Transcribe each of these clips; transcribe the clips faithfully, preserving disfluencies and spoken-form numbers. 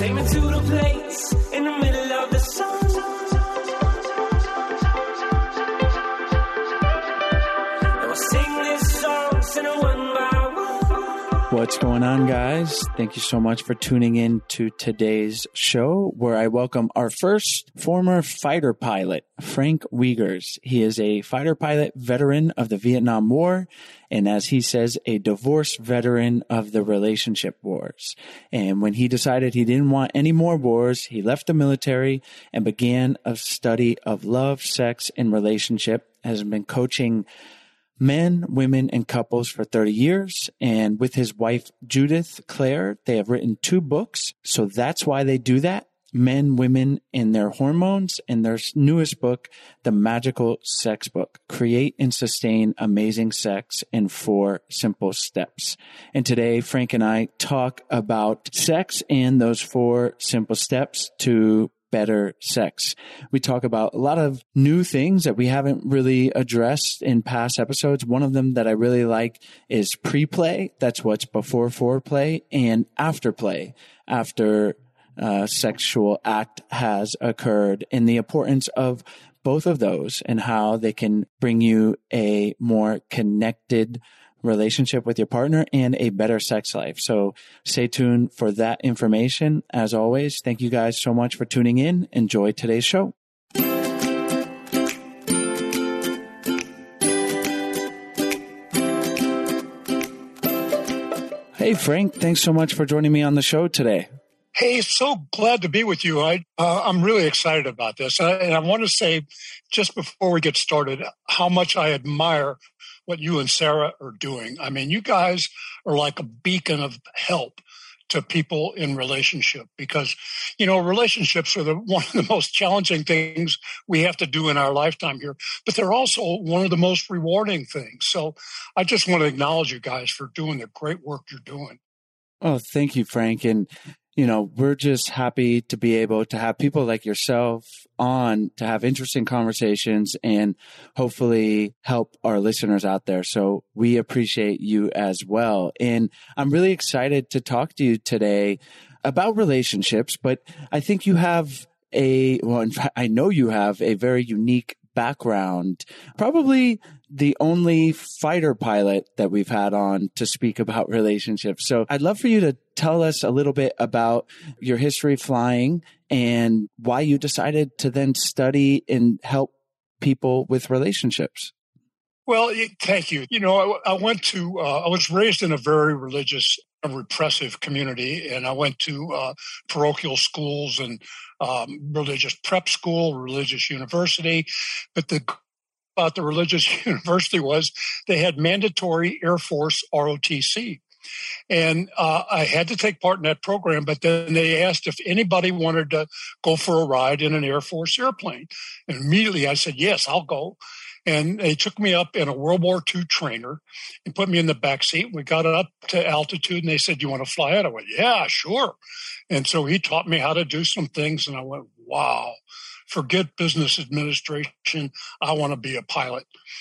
Take me to the place in the middle of the sun. And we'll sing this song, sing it one by one. What's going on, guys? Thank you so much for tuning in to today's show, where I welcome our first former fighter pilot, Frank Wiegers. He is a fighter pilot veteran of the Vietnam War, and as he says, a divorce veteran of the relationship wars. And when he decided he didn't want any more wars, he left the military and began a study of love, sex, and relationship, has been coaching men, women, and couples for thirty years. And with his wife, Judith Clare, they have written two books. So that's why they do that. Men, Women, and Their Hormones. And their newest book, The Magical Sex Book, Create and Sustain Amazing Sex in Four Simple Steps. And today, Frank and I talk about sex and those four simple steps to better sex. We talk about a lot of new things that we haven't really addressed in past episodes. One of them that I really like is pre-play. That's what's before foreplay, and afterplay, after a sexual act has occurred, and the importance of both of those and how they can bring you a more connected relationship with your partner and a better sex life. So stay tuned for that information. As always, thank you guys so much for tuning in. Enjoy today's show. Hey, Frank, thanks so much for joining me on the show today. Hey, so glad to be with you. I, uh, I'm really excited about this. I, and I want to say, just before we get started, how much I admire what you and Sarah are doing. I mean, you guys are like a beacon of help to people in relationship, because, you know, relationships are the, one of the most challenging things we have to do in our lifetime here, but they're also one of the most rewarding things. So I just want to acknowledge you guys for doing the great work you're doing. Oh, thank you, Frank. And you know, we're just happy to be able to have people like yourself on to have interesting conversations and hopefully help our listeners out there. So we appreciate you as well. And I'm really excited to talk to you today about relationships, but I think you have a, well, in fact, I know you have a very unique background, probably the only fighter pilot that we've had on to speak about relationships. So I'd love for you to tell us a little bit about your history flying and why you decided to then study and help people with relationships. Well, thank you. You know, I, I went to, uh, I was raised in a very religious, repressive community, and I went to uh, parochial schools and um, religious prep school, religious university. But the about the religious university was they had mandatory Air Force R O T C. And uh, I had to take part in that program, but then they asked if anybody wanted to go for a ride in an Air Force airplane. And immediately I said, yes, I'll go. And they took me up in a World War Two trainer and put me in the back seat. We got up to altitude and they said, you want to fly it? I went, yeah, sure. And so he taught me how to do some things. And I went, wow, forget business administration. I want to be a pilot.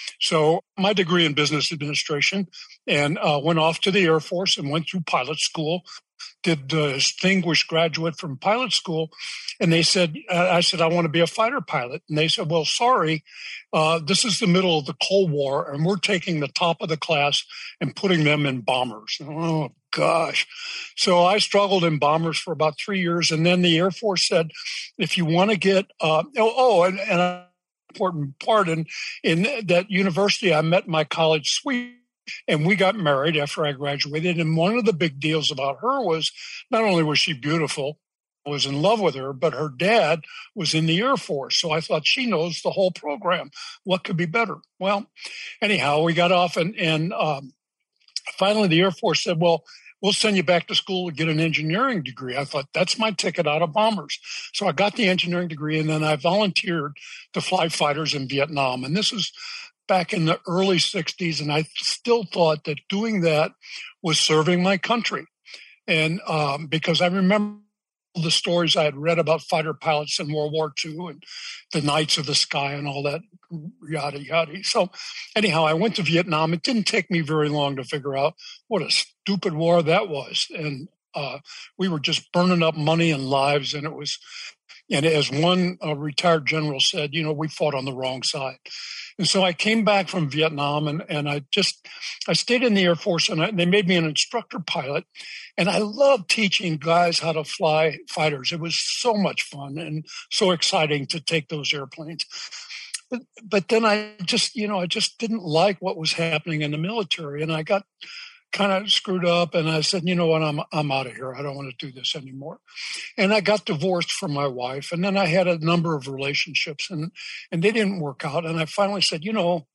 So my degree in business administration, and uh, went off to the Air Force and went through pilot school, did a distinguished graduate from pilot school. And they said, uh, I said, I want to be a fighter pilot. And they said, well, sorry, uh, this is the middle of the Cold War, and we're taking the top of the class and putting them in bombers. Oh, gosh. So I struggled in bombers for about three years. And then the Air Force said, if you want to get, uh, oh, oh, and, and an important part in, in that university, I met my college sweetheart. And we got married after I graduated. And one of the big deals about her was not only was she beautiful, I was in love with her, but her dad was in the Air Force. So I thought, she knows the whole program. What could be better? Well, anyhow, we got off, and, and um, finally the Air Force said, well, we'll send you back to school to get an engineering degree. I thought, that's my ticket out of bombers. So I got the engineering degree, and then I volunteered to fly fighters in Vietnam. And this is back in the early sixties, and I still thought that doing that was serving my country. And um, because I remember the stories I had read about fighter pilots in World War Two and the Knights of the Sky and all that, yada, yada. So anyhow, I went to Vietnam. It didn't take me very long to figure out what a stupid war that was. And Uh, we were just burning up money and lives, and it was. And as one uh, retired general said, you know, we fought on the wrong side. And so I came back from Vietnam, and, and I just, I stayed in the Air Force, and I, they made me an instructor pilot. And I loved teaching guys how to fly fighters. It was so much fun and so exciting to take those airplanes. But, but then I just, you know, I just didn't like what was happening in the military. And I got kind of screwed up, and I said, you know what, I'm I'm out of here. I don't want to do this anymore. And I got divorced from my wife, and then I had a number of relationships, and and they didn't work out. And I finally said, you know,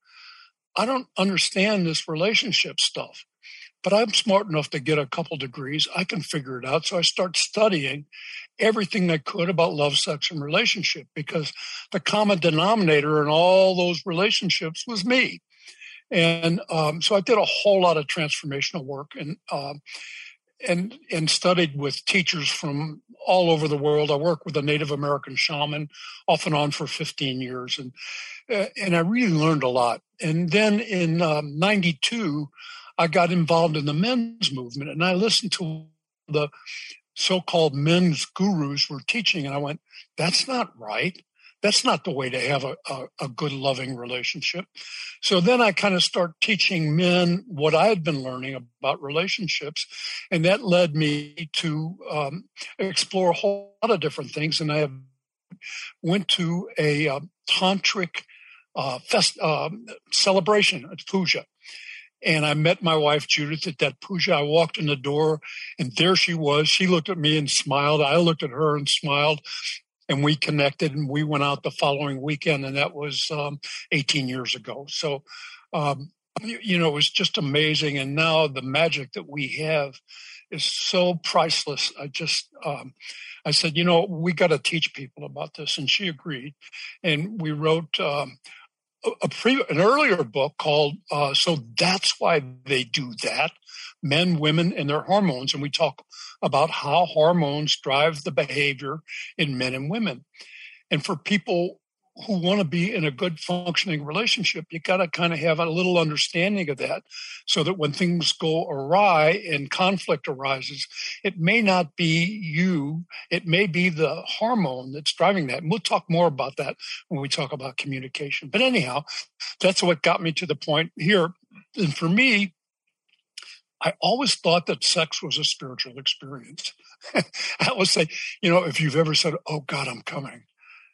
I don't understand this relationship stuff, but I'm smart enough to get a couple degrees. I can figure it out. So I start studying everything I could about love, sex, and relationship, because the common denominator in all those relationships was me. And um, so I did a whole lot of transformational work, and um, and and studied with teachers from all over the world. I worked with a Native American shaman off and on for fifteen years, and uh, and I really learned a lot. And then in um, ninety-two, I got involved in the men's movement, and I listened to the so-called men's gurus were teaching, and I went, "That's not right. That's not the way to have a, a, a good, loving relationship." So then I kind of start teaching men what I had been learning about relationships. And that led me to um, explore a whole lot of different things. And I have went to a uh, tantric uh, fest, uh, celebration at puja. And I met my wife, Judith, at that puja. I walked in the door, and there she was. She looked at me and smiled. I looked at her and smiled. And we connected, and we went out the following weekend, and that was um, eighteen years ago. So, um, you, you know, it was just amazing. And now the magic that we have is so priceless. I just, um, I said, you know, we got to teach people about this, and she agreed. And we wrote um, a, a pre, an earlier book called uh, "So That's Why They Do That: Men, Women, and Their Hormones," and we talk about how hormones drive the behavior in men and women. And for people who want to be in a good functioning relationship, you got to kind of have a little understanding of that, so that when things go awry and conflict arises, it may not be you, it may be the hormone that's driving that. And we'll talk more about that when we talk about communication. But anyhow, that's what got me to the point here. And for me, I always thought that sex was a spiritual experience. I always say, you know, if you've ever said, "Oh God, I'm coming,"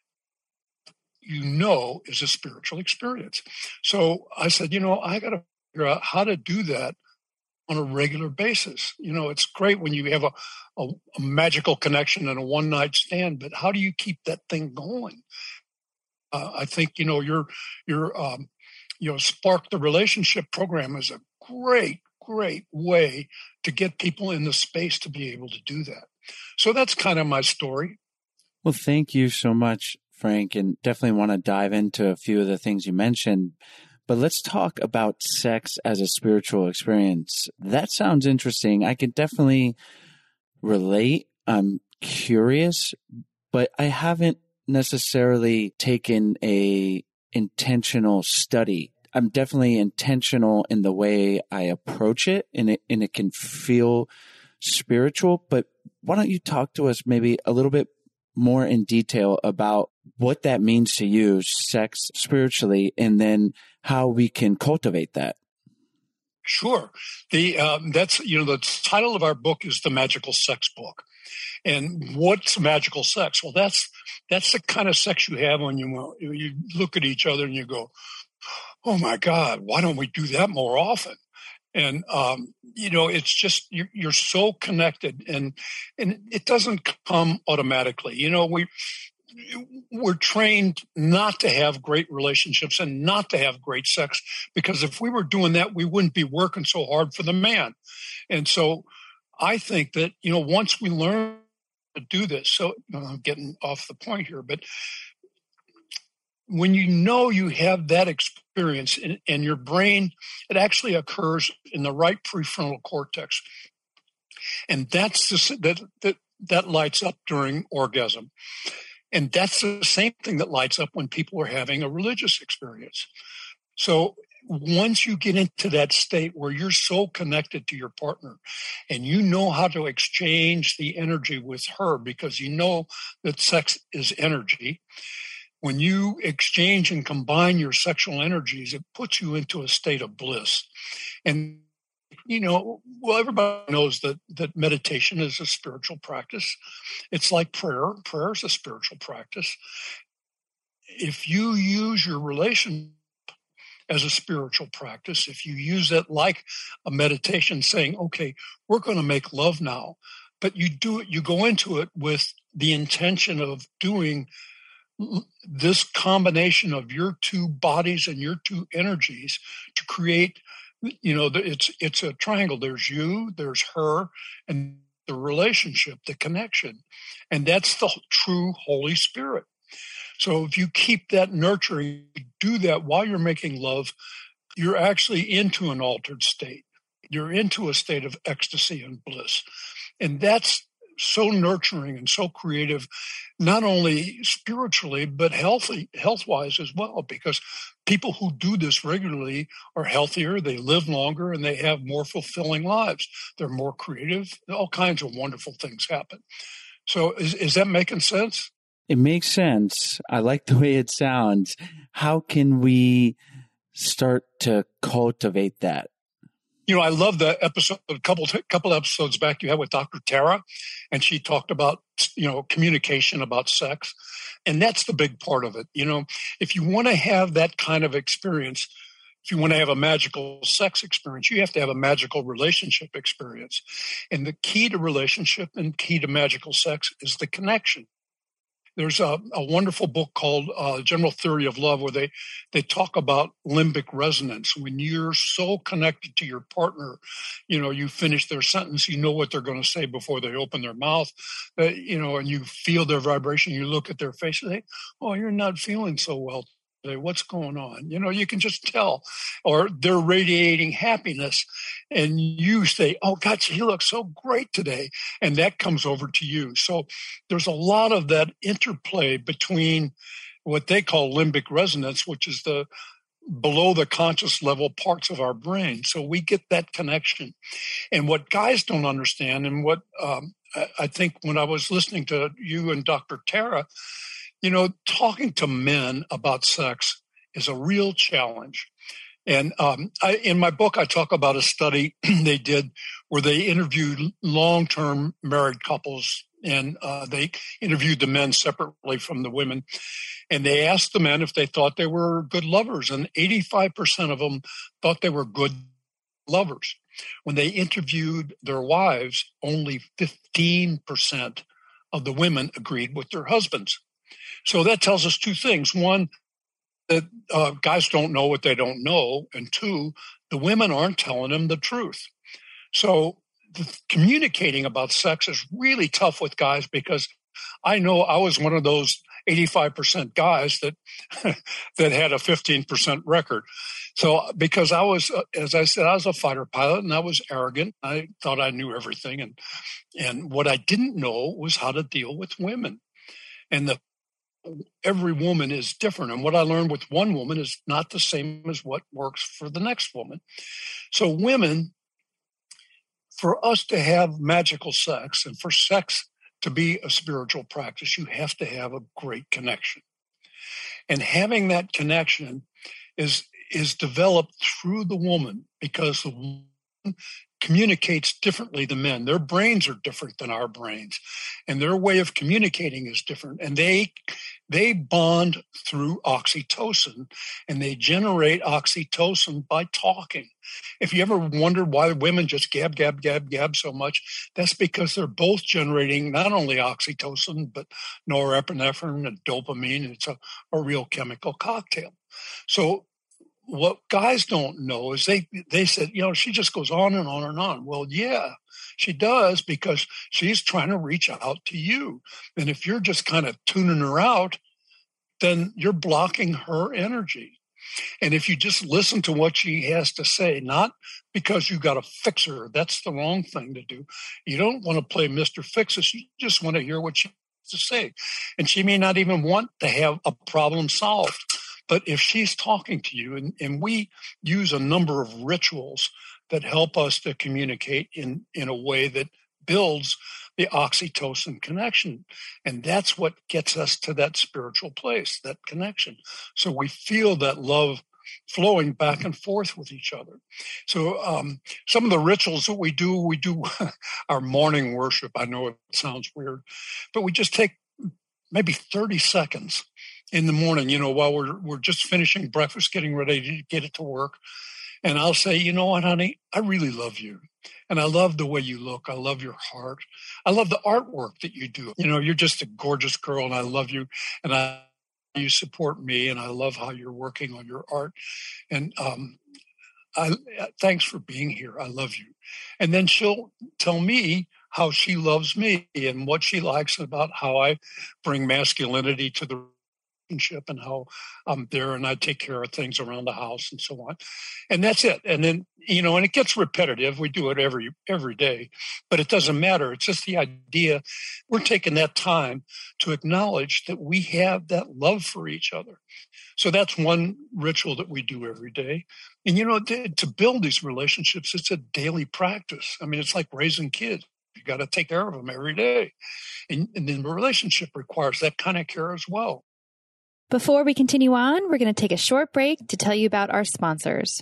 you know, is a spiritual experience. So I said, you know, I got to figure out how to do that on a regular basis. You know, it's great when you have a, a, a magical connection and a one night stand, but how do you keep that thing going? Uh, I think, you know, your, your, um, you know, Spark the Relationship program is a great, great way to get people in the space to be able to do that. So that's kind of my story. Well, thank you so much, Frank, and definitely want to dive into a few of the things you mentioned. But let's talk about sex as a spiritual experience. That sounds interesting. I could definitely relate. I'm curious, but I haven't necessarily taken a intentional study. I'm definitely intentional in the way I approach it, and it and it can feel spiritual. But why don't you talk to us maybe a little bit more in detail about what that means to you, sex spiritually, and then how we can cultivate that? Sure. The um, that's you know the title of our book is The Magical Sex Book. And what's magical sex? Well, that's that's the kind of sex you have when you you look at each other and you go, "Oh my God, why don't we do that more often?" And um, you know, it's just you're, you're so connected, and and it doesn't come automatically. You know, we we're trained not to have great relationships and not to have great sex, because if we were doing that, we wouldn't be working so hard for the man. And so, I think that you know, once we learn to do this, so you know, I'm getting off the point here, but when you know you have that experience in, in your brain, it actually occurs in the right prefrontal cortex. And that's the, that, that, that lights up during orgasm. And that's the same thing that lights up when people are having a religious experience. So once you get into that state where you're so connected to your partner and you know how to exchange the energy with her because you know that sex is energy, when you exchange and combine your sexual energies, it puts you into a state of bliss. And, you know, well, everybody knows that, that meditation is a spiritual practice. It's like prayer. Prayer is a spiritual practice. If you use your relationship as a spiritual practice, if you use it like a meditation saying, okay, we're going to make love now, but you do it, you go into it with the intention of doing this combination of your two bodies and your two energies to create, you know, it's it's a triangle. There's you, there's her, and the relationship, the connection. And that's the true Holy Spirit. So if you keep that nurturing, do that while you're making love, you're actually into an altered state. You're into a state of ecstasy and bliss. And that's so nurturing and so creative, not only spiritually, but healthy, health-wise as well, because people who do this regularly are healthier, they live longer, and they have more fulfilling lives. They're more creative. All kinds of wonderful things happen. So is, is that making sense? It makes sense. I like the way it sounds. How can we start to cultivate that? You know, I love the episode, a couple couple episodes back you had with Doctor Tara, and she talked about, you know, communication about sex. And that's the big part of it. You know, if you want to have that kind of experience, if you want to have a magical sex experience, you have to have a magical relationship experience. And the key to relationship and key to magical sex is the connection. There's a, a wonderful book called uh, General Theory of Love where they, they talk about limbic resonance. When you're so connected to your partner, you know, you finish their sentence, you know what they're going to say before they open their mouth, uh, you know, and you feel their vibration. You look at their face and say, oh, you're not feeling so well today. What's going on? You know, you can just tell. Or they're radiating happiness and you say, oh, God, he looks so great today. And that comes over to you. So there's a lot of that interplay between what they call limbic resonance, which is the below the conscious level parts of our brain. So we get that connection. And what guys don't understand, and what um, I, I think when I was listening to you and Doctor Tara, you know, talking to men about sex is a real challenge. And um, I, in my book, I talk about a study they did where they interviewed long-term married couples, and uh, they interviewed the men separately from the women. And they asked the men if they thought they were good lovers, and eighty-five percent of them thought they were good lovers. When they interviewed their wives, only fifteen percent of the women agreed with their husbands. So that tells us two things. One, that uh, guys don't know what they don't know. And two, the women aren't telling them the truth. So the, communicating about sex is really tough with guys, because I know I was one of those eighty-five percent guys that that had a fifteen percent record. So because I was, uh, as I said, I was a fighter pilot and I was arrogant. I thought I knew everything. And, and what I didn't know was how to deal with women. And the every woman is different. And what I learned with one woman is not the same as what works for the next woman. So women, for us to have magical sex and for sex to be a spiritual practice, you have to have a great connection. And having that connection is, is developed through the woman, because the woman communicates differently than men. Their brains are different than our brains, and their way of communicating is different. And they they bond through oxytocin, and they generate oxytocin by talking. If you ever wondered why women just gab, gab, gab, gab so much, that's because they're both generating not only oxytocin, but norepinephrine and dopamine. It's a, a real chemical cocktail. So what guys don't know is they they said, you know, she just goes on and on and on. Well, yeah, she does, because she's trying to reach out to you. And if you're just kind of tuning her out, then you're blocking her energy. And if you just listen to what she has to say, not because you got to fix her, that's the wrong thing to do. You don't want to play Mister Fix-It. You just want to hear what she has to say. And she may not even want to have a problem solved, But if she's talking to you, and, and we use a number of rituals that help us to communicate in, in a way that builds the oxytocin connection. And that's what gets us to that spiritual place, that connection. So we feel that love flowing back and forth with each other. So um, some of the rituals that we do, we do our morning worship. I know it sounds weird, but we just take maybe thirty seconds in the morning, you know, while we're we're just finishing breakfast, getting ready to get it to work. And I'll say, you know what, honey, I really love you. And I love the way you look. I love your heart. I love the artwork that you do. You know, you're just a gorgeous girl, and I love you. And I you support me, and I love how you're working on your art. And um, I thanks for being here. I love you. And then she'll tell me how she loves me and what she likes about how I bring masculinity to the relationship and how I'm there and I take care of things around the house and so on. And that's it. And then, you know, and it gets repetitive. We do it every every day, but it doesn't matter. It's just the idea. We're taking that time to acknowledge that we have that love for each other. So that's one ritual that we do every day. And, you know, to, to build these relationships, it's a daily practice. I mean, it's like raising kids. You got to take care of them every day. And, and then the relationship requires that kind of care as well. Before we continue on, we're going to take a short break to tell you about our sponsors.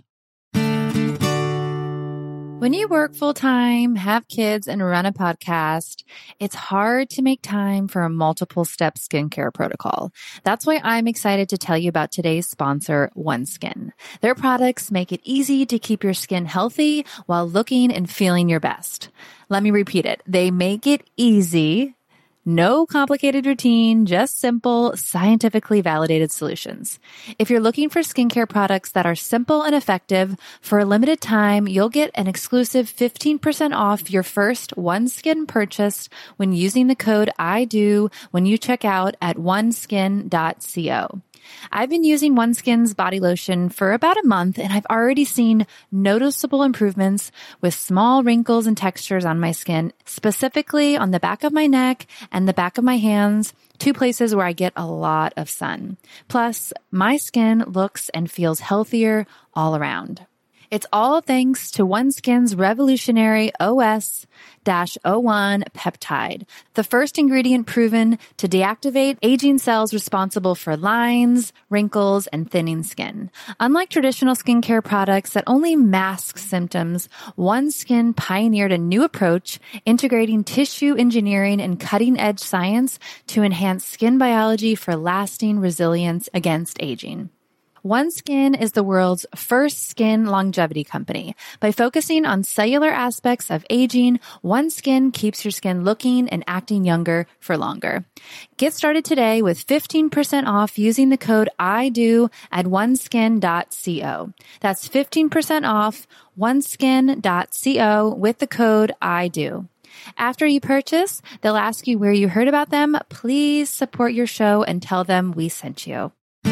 When you work full-time, have kids, and run a podcast, it's hard to make time for a multiple-step skincare protocol. That's why I'm excited to tell you about today's sponsor, OneSkin. Their products make it easy to keep your skin healthy while looking and feeling your best. Let me repeat it. They make it easy. No complicated routine, just simple, scientifically validated solutions. If you're looking for skincare products that are simple and effective, for a limited time, you'll get an exclusive fifteen percent off your first OneSkin purchase when using the code I do when you check out at one skin dot co. I've been using OneSkin's body lotion for about a month, and I've already seen noticeable improvements with small wrinkles and textures on my skin, specifically on the back of my neck and the back of my hands, two places where I get a lot of sun. Plus, my skin looks and feels healthier all around. It's all thanks to OneSkin's revolutionary O S zero one peptide, the first ingredient proven to deactivate aging cells responsible for lines, wrinkles, and thinning skin. Unlike traditional skincare products that only mask symptoms, OneSkin pioneered a new approach integrating tissue engineering and cutting-edge science to enhance skin biology for lasting resilience against aging. OneSkin is the world's first skin longevity company. By focusing on cellular aspects of aging, OneSkin keeps your skin looking and acting younger for longer. Get started today with fifteen percent off using the code I do at one skin dot co. That's fifteen percent off one skin dot co with the code I do. After you purchase, they'll ask you where you heard about them. Please support your show and tell them we sent you.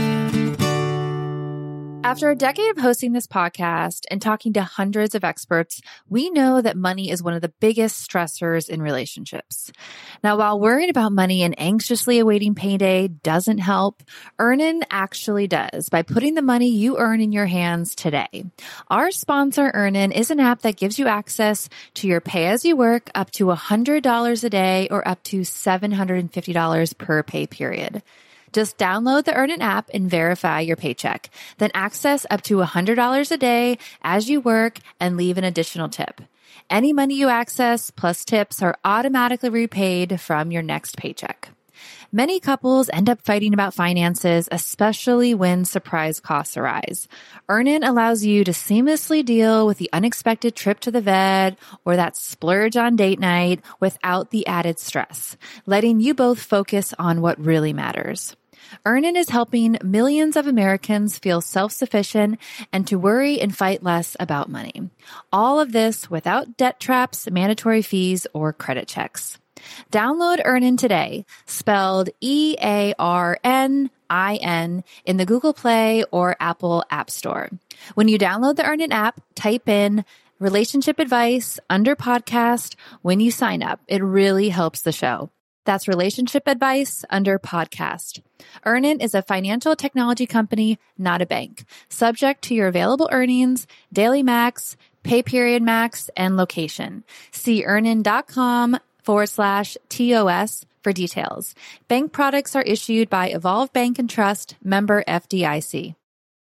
After a decade of hosting this podcast and talking to hundreds of experts, we know that money is one of the biggest stressors in relationships. Now, while worrying about money and anxiously awaiting payday doesn't help, Earnin actually does by putting the money you earn in your hands today. Our sponsor, Earnin, is an app that gives you access to your pay-as-you-work up to one hundred dollars a day or up to seven hundred fifty dollars per pay period. Just download the Earnin app and verify your paycheck. Then access up to one hundred dollars a day as you work and leave an additional tip. Any money you access plus tips are automatically repaid from your next paycheck. Many couples end up fighting about finances, especially when surprise costs arise. Earnin allows you to seamlessly deal with the unexpected trip to the vet or that splurge on date night without the added stress, letting you both focus on what really matters. Earnin is helping millions of Americans feel self-sufficient and to worry and fight less about money. All of this without debt traps, mandatory fees, or credit checks. Download Earnin today, spelled E A R N I N, in the Google Play or Apple App Store. When you download the Earnin app, type in relationship advice under podcast when you sign up. It really helps the show. That's relationship advice under podcast. Earnin is a financial technology company, not a bank. Subject to your available earnings, daily max, pay period max, and location. See earnin.com forward slash TOS for details. Bank products are issued by Evolve Bank and Trust, member F D I C.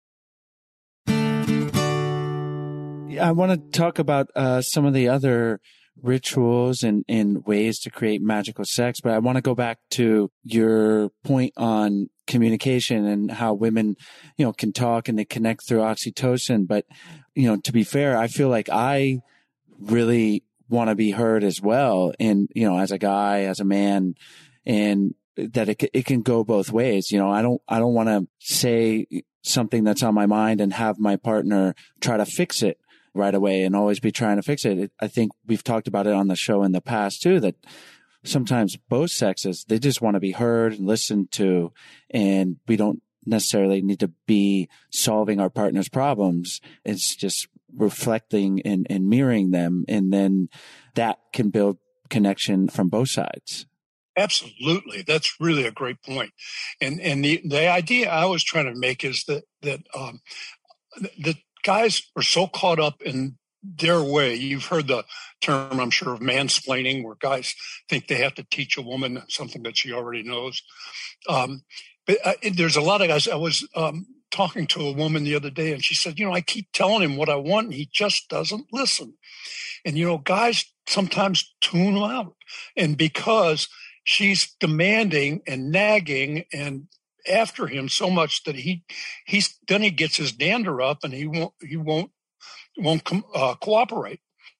I want to talk about uh, some of the other rituals and, and ways to create magical sex, but I want to go back to your point on communication and how women, you know, can talk and they connect through oxytocin. But, you know, to be fair, I feel like I really want to be heard as well. And, you know, as a guy, as a man, and that it, it can go both ways. You know, I don't, I don't want to say something that's on my mind and have my partner try to fix it right away and always be trying to fix it. it. I think we've talked about it on the show in the past too, that sometimes both sexes, they just want to be heard and listened to, and we don't necessarily need to be solving our partner's problems. It's just reflecting and, and mirroring them. And then that can build connection from both sides. Absolutely. That's really a great point. And, and the, the idea I was trying to make is that, that, um, the guys are so caught up in their way. You've heard the term, I'm sure, of mansplaining, where guys think they have to teach a woman something that she already knows. Um, but uh, there's a lot of guys. I was um, talking to a woman the other day, and she said, you know, I keep telling him what I want, and he just doesn't listen. And, you know, guys sometimes tune him out. And because she's demanding and nagging and after him so much that he he's then he gets his dander up and he won't he won't won't com, uh, cooperate.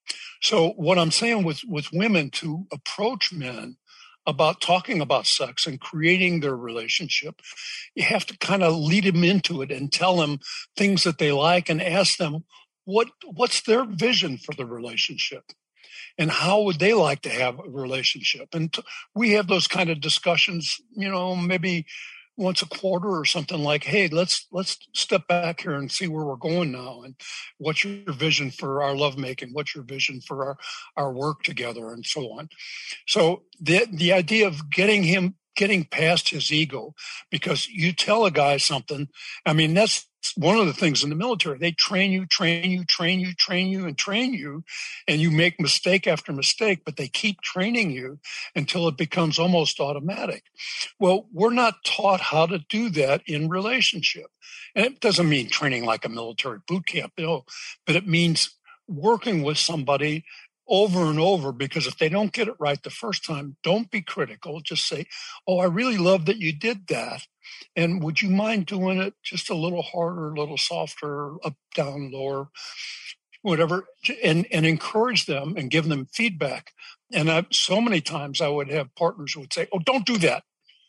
So what I'm saying with with women to approach men about talking about sex and creating their relationship, you have to kind of lead them into it and tell them things that they like and ask them what what's their vision for the relationship. And how would they like to have a relationship? And t- we have those kind of discussions, you know, maybe once a quarter or something, like, hey, let's let's step back here and see where we're going now. And what's your vision for our lovemaking? What's your vision for our, our work together, and so on. So the the idea of getting him getting past his ego, because you tell a guy something. I mean, that's one of the things in the military. They train you, train you, train you, train you, and train you, and you make mistake after mistake, but they keep training you until it becomes almost automatic. Well, we're not taught how to do that in relationship. And it doesn't mean training like a military boot camp, you know, but it means working with somebody over and over, because if they don't get it right the first time, don't be critical. Just say, oh, I really love that you did that. And would you mind doing it just a little harder, a little softer, up, down, lower, whatever, and, and encourage them and give them feedback. And I, so many times I would have partners who would say, oh, don't do that.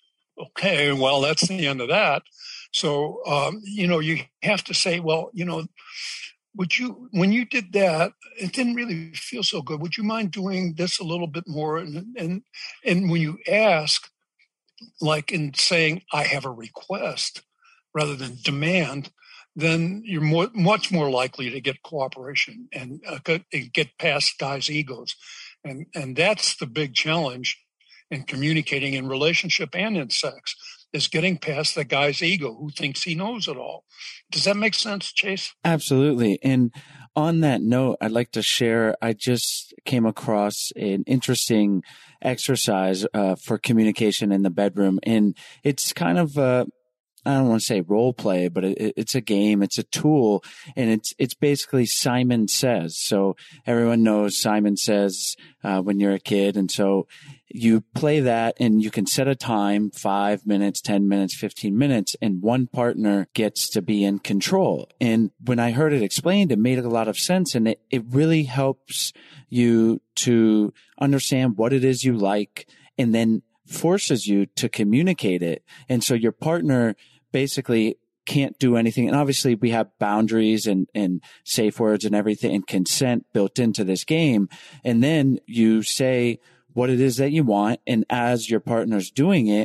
Okay, well, that's the end of that. So, um, you know, you have to say, well, you know, would you, when you did that, it didn't really feel so good. Would you mind doing this a little bit more? And and and when you ask, like in saying, I have a request rather than demand, then you're more, much more likely to get cooperation and uh, get past guys' egos. And, and that's the big challenge in communicating in relationship and in sex, is getting past the guy's ego who thinks he knows it all. Does that make sense, Chase? Absolutely. And on that note, I'd like to share, I just came across an interesting exercise uh, for communication in the bedroom. And it's kind of a, I don't want to say role play, but it, it's a game. It's a tool, and it's it's basically Simon Says. So everyone knows Simon Says uh, when you're a kid, and so you play that, and you can set a time: five minutes, ten minutes, fifteen minutes, and one partner gets to be in control. And when I heard it explained, it made a lot of sense, and it it really helps you to understand what it is you like, and then forces you to communicate it. And so your partner basically can't do anything. And obviously we have boundaries and, and safe words and everything and consent built into this game. And then you say what it is that you want. And as your partner's doing it,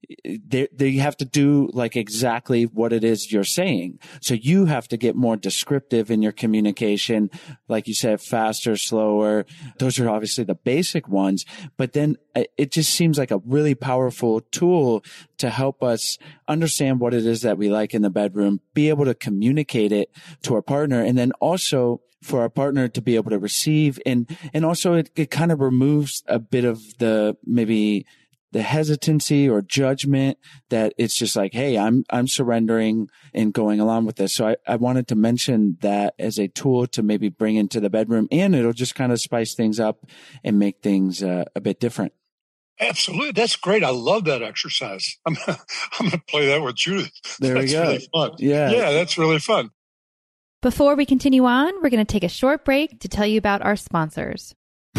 they, they have to do like exactly what it is you're saying. So you have to get more descriptive in your communication. Like you said, faster, slower. Those are obviously the basic ones, but then it just seems like a really powerful tool to help us understand what it is that we like in the bedroom, be able to communicate it to our partner, and then also for our partner to be able to receive. And, and also it, it kind of removes a bit of the, maybe the hesitancy or judgment that it's just like, hey, I'm, I'm surrendering and going along with this. So I, I wanted to mention that as a tool to maybe bring into the bedroom, and it'll just kind of spice things up and make things uh, a bit different. Absolutely. That's great. I love that exercise. I'm, I'm going to play that with Judith. There that's we go. Really fun. Yeah. Yeah, that's really fun. Before we continue on, we're going to take a short break to tell you about our sponsors.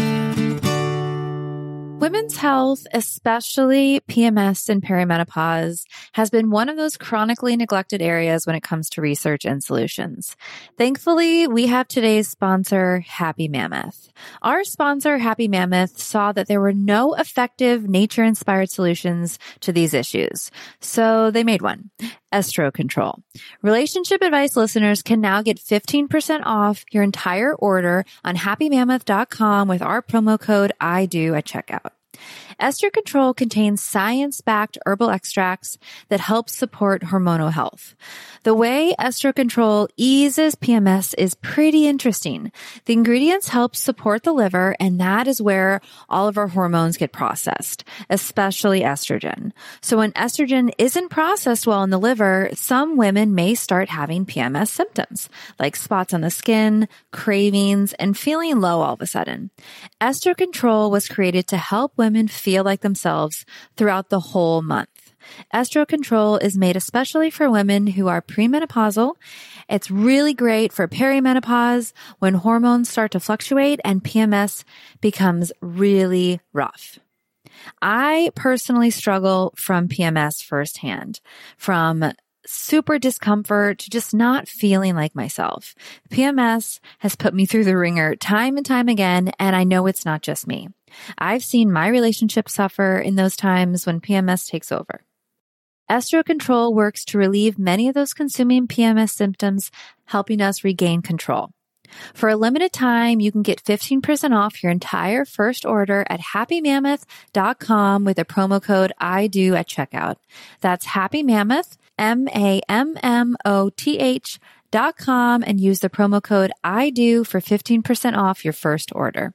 Women's health, especially P M S and perimenopause, has been one of those chronically neglected areas when it comes to research and solutions. Thankfully, we have today's sponsor, Happy Mammoth. Our sponsor, Happy Mammoth, saw that there were no effective nature-inspired solutions to these issues. So they made one. Estro Control. Relationship Advice listeners can now get fifteen percent off your entire order on happy mammoth dot com with our promo code I do at checkout. Estro Control contains science-backed herbal extracts that help support hormonal health. The way Estro Control eases P M S is pretty interesting. The ingredients help support the liver, and that is where all of our hormones get processed, especially estrogen. So when estrogen isn't processed well in the liver, some women may start having P M S symptoms, like spots on the skin, cravings, and feeling low all of a sudden. Estro Control was created to help women feel like themselves throughout the whole month. Estro Control is made especially for women who are premenopausal. It's really great for perimenopause when hormones start to fluctuate and P M S becomes really rough. I personally struggle from P M S firsthand, from super discomfort to just not feeling like myself. P M S has put me through the ringer time and time again, and I know it's not just me. I've seen my relationship suffer in those times when P M S takes over. Estro Control works to relieve many of those consuming P M S symptoms, helping us regain control. For a limited time, you can get fifteen percent off your entire first order at happy mammoth dot com with a promo code I do at checkout. That's Happy Mammoth, M A M M O T H dot com, and use the promo code I do for fifteen percent off your first order.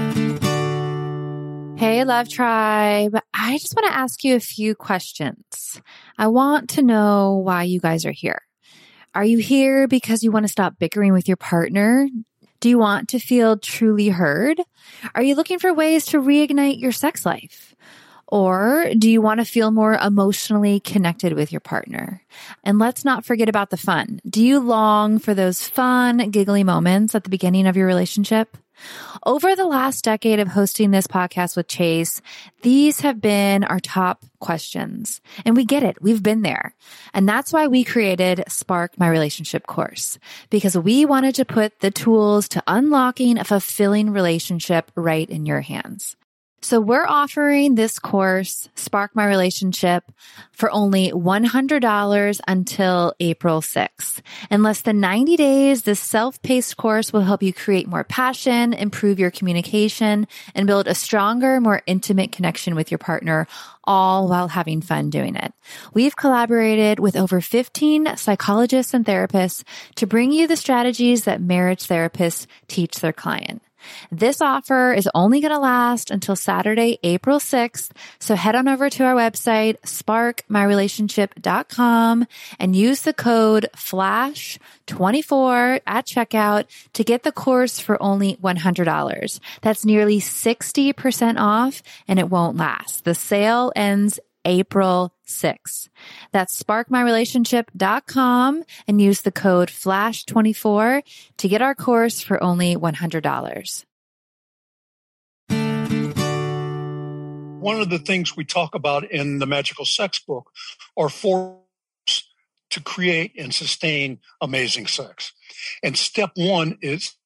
Hey, Love Tribe. I just want to ask you a few questions. I want to know why you guys are here. Are you here because you want to stop bickering with your partner? Do you want to feel truly heard? Are you looking for ways to reignite your sex life? Or do you want to feel more emotionally connected with your partner? And let's not forget about the fun. Do you long for those fun, giggly moments at the beginning of your relationship? Over the last decade of hosting this podcast with Chase, these have been our top questions. And we get it. We've been there. And that's why we created Spark My Relationship course, because we wanted to put the tools to unlocking a fulfilling relationship right in your hands. So we're offering this course, Spark My Relationship, for only one hundred dollars until April sixth. In less than ninety days, this self-paced course will help you create more passion, improve your communication, and build a stronger, more intimate connection with your partner, all while having fun doing it. We've collaborated with over fifteen psychologists and therapists to bring you the strategies that marriage therapists teach their client. This offer is only going to last until Saturday, April sixth. So head on over to our website, spark my relationship dot com, and use the code flash twenty-four at checkout to get the course for only one hundred dollars. That's nearly sixty percent off, and it won't last. The sale ends April sixth. That's spark my relationship dot com and use the code flash twenty-four to get our course for only one hundred dollars. One of the things we talk about in the Magical Sex book are four steps to create and sustain amazing sex. And step one is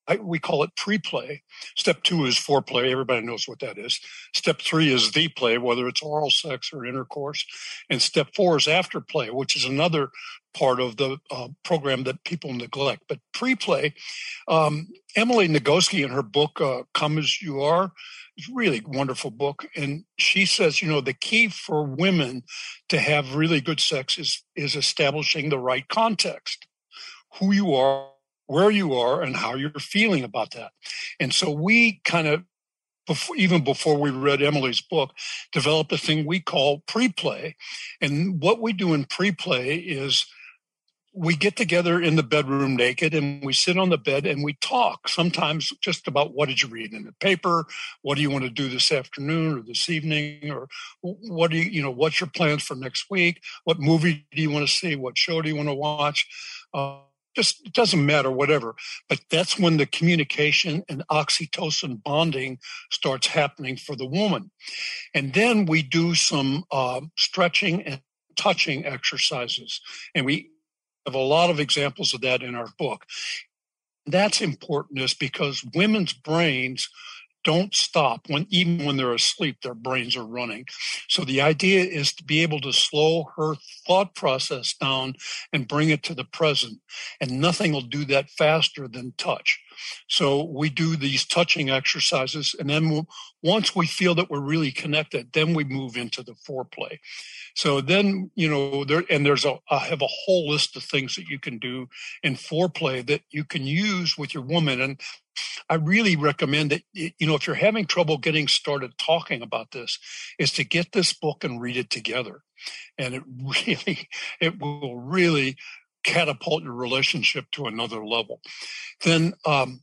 I, we call it pre-play. Step two is foreplay. Everybody knows what that is. Step three is the play, whether it's oral sex or intercourse. And step four is afterplay, which is another part of the uh, program that people neglect. But pre-play, um, Emily Nagoski in her book, uh, Come As You Are, is a really wonderful book. And she says, you know, the key for women to have really good sex is, is establishing the right context, who you are, where you are, and how you're feeling about that. And so we kind of, before, even before we read Emily's book, developed a thing we call pre-play. And what we do in pre-play is we get together in the bedroom naked and we sit on the bed and we talk, sometimes just about what did you read in the paper? What do you want to do this afternoon or this evening? Or what do you, you know, what's your plans for next week? What movie do you want to see? What show do you want to watch? Uh, Just, it doesn't matter, whatever. But that's when the communication and oxytocin bonding starts happening for the woman. And then we do some uh, stretching and touching exercises. And we have a lot of examples of that in our book. That's important is because women's brains don't stop when even when they're asleep, their brains are running. So the idea is to be able to slow her thought process down and bring it to the present. And nothing will do that faster than touch. So we do these touching exercises. And then we'll, once we feel that we're really connected, then we move into the foreplay. So then, you know, there, and there's a, I have a whole list of things that you can do in foreplay that you can use with your woman. And I really recommend that, you know, if you're having trouble getting started talking about this, is to get this book and read it together. And it really, it will really catapult your relationship to another level. Then, um,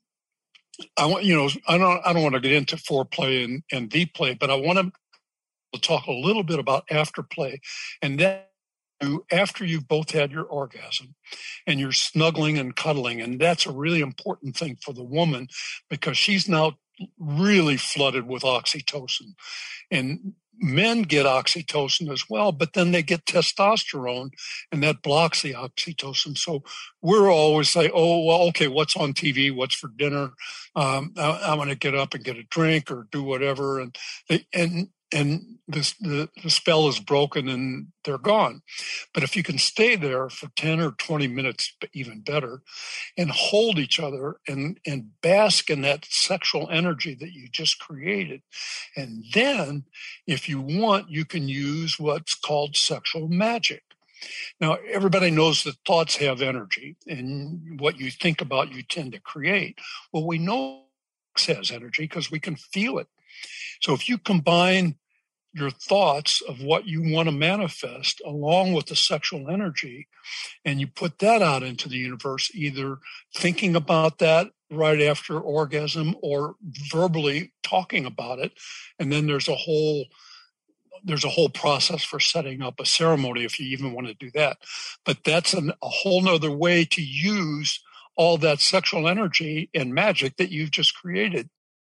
I want, you know, I don't, I don't want to get into foreplay and, and the play, but I want to talk a little bit about afterplay. And then after you've both had your orgasm and you're snuggling and cuddling, and that's a really important thing for the woman because she's now really flooded with oxytocin. And men get oxytocin as well, but then they get testosterone and that blocks the oxytocin. So we're always like, oh, well, okay, what's on T V? What's for dinner? Um, I, I'm going to get up and get a drink or do whatever. And, they, and, and this, the, the spell is broken and they're gone. But if you can stay there for ten or twenty minutes, even better, and hold each other and, and bask in that sexual energy that you just created. And then if you want, you can use what's called sexual magic. Now, everybody knows that thoughts have energy, and what you think about, you tend to create. Well, we know sex has energy because we can feel it. So if you combine your thoughts of what you want to manifest along with the sexual energy, and you put that out into the universe, either thinking about that right after orgasm or verbally talking about it, and then there's a whole there's a whole process for setting up a ceremony if you even want to do that. But that's an, a whole nother way to use all that sexual energy and magic that you've just created.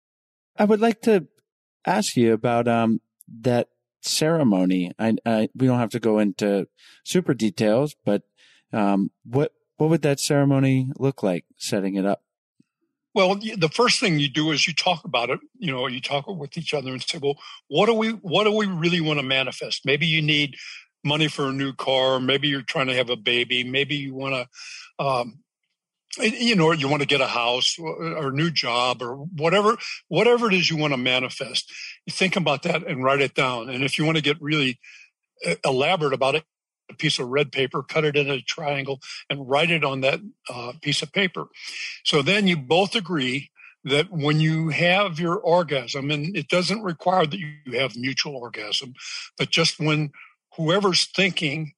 I would like to ask you about um, that ceremony. I, I we don't have to go into super details, but um, what what would that ceremony look like, setting it up? Well, the first thing you do is you talk about it. You know, you talk with each other and say, well, what do we what do we really want to manifest? Maybe you need money for a new car. Maybe you're trying to have a baby. Maybe you want to um, you know, you want to get a house or a new job or whatever, whatever it is you want to manifest. You think about that and write it down. And if you want to get really elaborate about it, a piece of red paper, cut it in a triangle and write it on that uh, piece of paper. So then you both agree that when you have your orgasm, and it doesn't require that you have mutual orgasm, but just when whoever's thinking,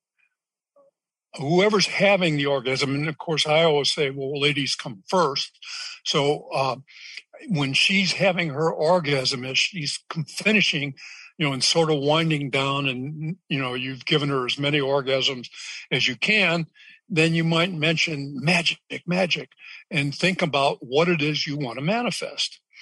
whoever's having the orgasm, and of course I always say, well, ladies come first. So uh, when she's having her orgasm, as she's finishing, you know, and sort of winding down, and, you know, you've given her as many orgasms as you can, then you might mention magic, magic, and think about what it is you want to manifest.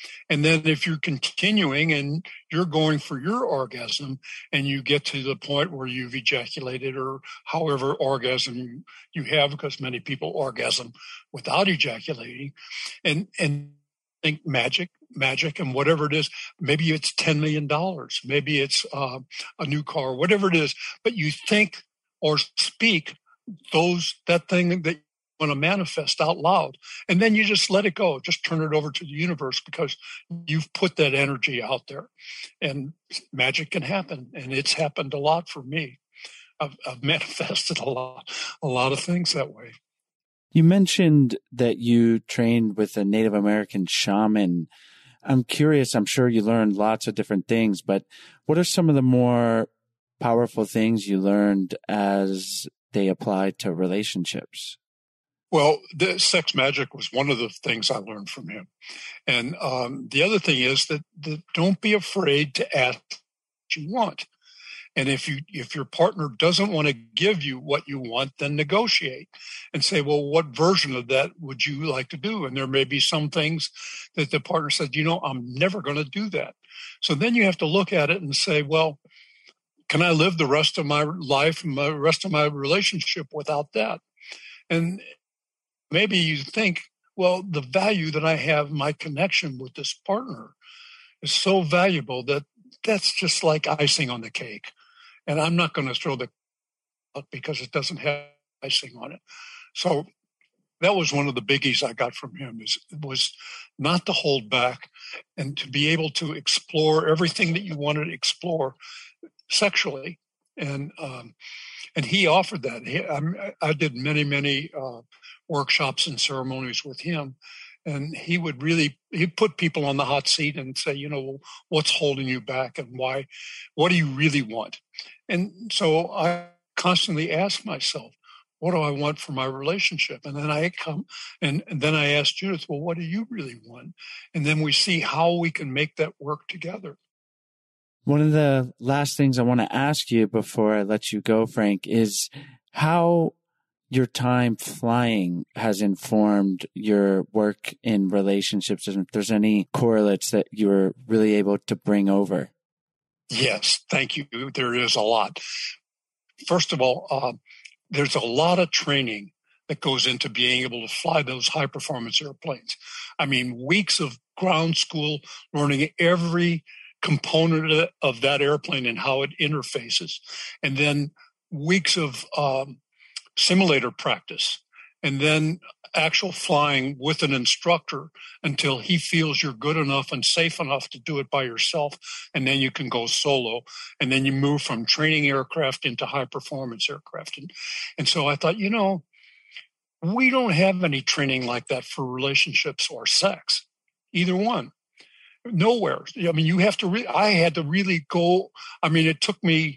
And then if you're continuing and you're going for your orgasm and you get to the point where you've ejaculated or however orgasm you, you have, because many people orgasm without ejaculating, and, and think magic, magic and whatever it is, maybe it's ten million dollars, maybe it's uh, a new car, whatever it is, but you think or speak those, that thing that want to manifest out loud. And then you just let it go. Just turn it over to the universe because you've put that energy out there and magic can happen. And it's happened a lot for me. I've, I've manifested a lot, a lot of things that way. You mentioned that you trained with a Native American shaman. I'm curious, I'm sure you learned lots of different things, but what are some of the more powerful things you learned as they applied to relationships? Well, the sex magic was one of the things I learned from him. And um, the other thing is that, that don't be afraid to ask what you want. And if you if your partner doesn't want to give you what you want, then negotiate and say, well, what version of that would you like to do? And there may be some things that the partner said, you know, I'm never going to do that. So then you have to look at it and say, well, can I live the rest of my life and the rest of my relationship without that? And maybe you think, well, the value that I have, my connection with this partner is so valuable that that's just like icing on the cake. And I'm not going to throw the out because it doesn't have icing on it. So that was one of the biggies I got from him, is was not to hold back and to be able to explore everything that you wanted to explore sexually. And um, and he offered that. He, I, I did many, many uh, workshops and ceremonies with him. And he would really, he'd put people on the hot seat and say, you know, what's holding you back and why, what do you really want? And so I constantly ask myself, what do I want for my relationship? And then I come and, and then I ask Judith, well, what do you really want? And then we see how we can make that work together. One of the last things I want to ask you before I let you go, Frank, is how your time flying has informed your work in relationships, and if there's any correlates that you were really able to bring over. Yes, thank you. There is a lot. First of all, uh, there's a lot of training that goes into being able to fly those high performance airplanes. I mean, weeks of ground school, learning every component of that airplane and how it interfaces, and then weeks of um, simulator practice, and then actual flying with an instructor until he feels you're good enough and safe enough to do it by yourself. And then you can go solo. And then you move from training aircraft into high performance aircraft. And, and so I thought, you know, we don't have any training like that for relationships or sex, either one. Nowhere. I mean, you have to, re- I had to really go. I mean, it took me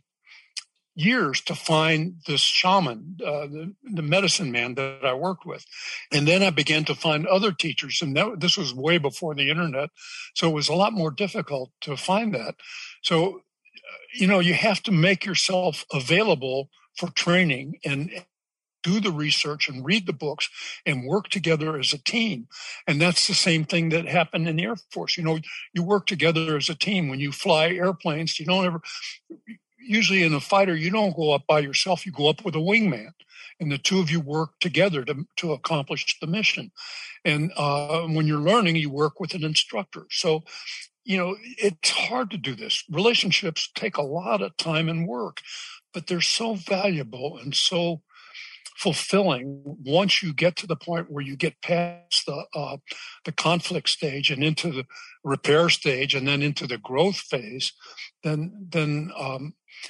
years to find this shaman, uh, the, the medicine man that I worked with. And then I began to find other teachers. And that, this was way before the internet. So it was a lot more difficult to find that. So, you know, you have to make yourself available for training and do the research and read the books and work together as a team. And that's the same thing that happened in the Air Force. You know, you work together as a team. When you fly airplanes, you don't ever... Usually in a fighter, you don't go up by yourself. You go up with a wingman, and the two of you work together to, to accomplish the mission. And uh, when you're learning, you work with an instructor. So, you know, it's hard to do this. Relationships take a lot of time and work, but they're so valuable and so fulfilling once you get to the point where you get past the uh, the conflict stage and into the repair stage and then into the growth phase. Then then um,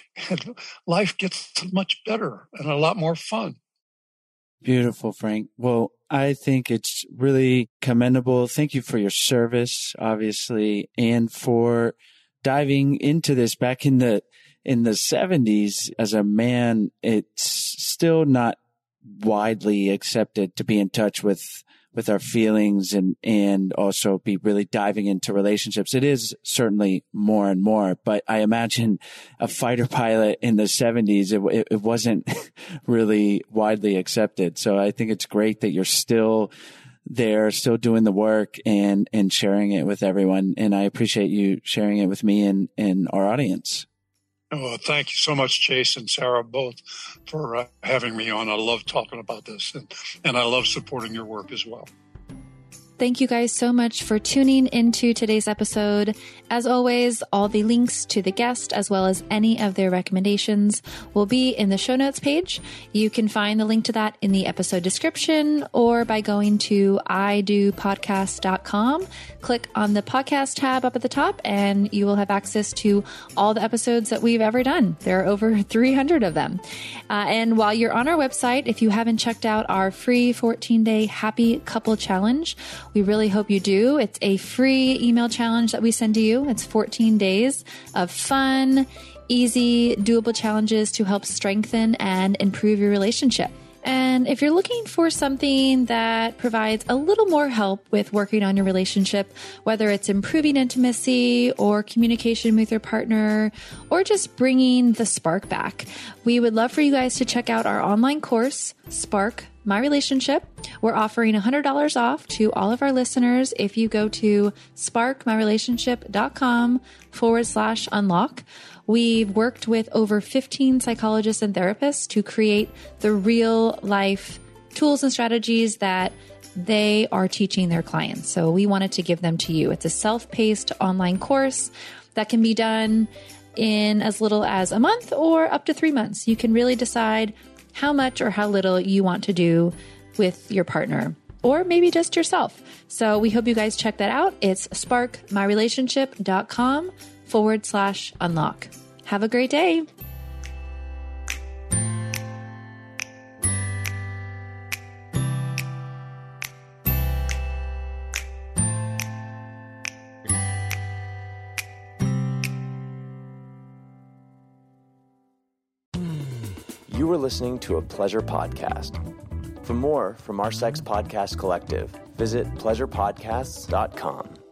life gets much better and a lot more fun. Beautiful, Frank. Well, I think it's really commendable. Thank you for your service, obviously, and for diving into this back in the in the seventies. As a man, it's still not widely accepted to be in touch with with our feelings and and also be really diving into relationships. It is certainly more and more, but I imagine a fighter pilot in the seventies, it, it wasn't really widely accepted. So I think it's great that you're still they're still doing the work and, and sharing it with everyone. And I appreciate you sharing it with me and, and our audience. Well, thank you so much, Chase and Sarah, both for uh, having me on. I love talking about this, and, and I love supporting your work as well. Thank you guys so much for tuning into today's episode. As always, all the links to the guest, as well as any of their recommendations, will be in the show notes page. You can find the link to that in the episode description or by going to i do podcast dot com. Click on the podcast tab up at the top and you will have access to all the episodes that we've ever done. There are over three hundred of them. Uh, and while you're on our website, if you haven't checked out our free fourteen day Happy Couple Challenge, we really hope you do. It's a free email challenge that we send to you. It's fourteen days of fun, easy, doable challenges to help strengthen and improve your relationship. And if you're looking for something that provides a little more help with working on your relationship, whether it's improving intimacy or communication with your partner, or just bringing the spark back, we would love for you guys to check out our online course, Spark My Relationship. We're offering one hundred dollars off to all of our listeners if you go to sparkmyrelationship.com forward slash unlock. We've worked with over fifteen psychologists and therapists to create the real life tools and strategies that they are teaching their clients. So we wanted to give them to you. It's a self-paced online course that can be done in as little as a month or up to three months. You can really decide how much or how little you want to do with your partner, or maybe just yourself. So we hope you guys check that out. It's sparkmyrelationship.com forward slash unlock. Have a great day. You were listening to a Pleasure Podcast. For more from our Sex Podcast Collective, visit pleasure podcasts dot com.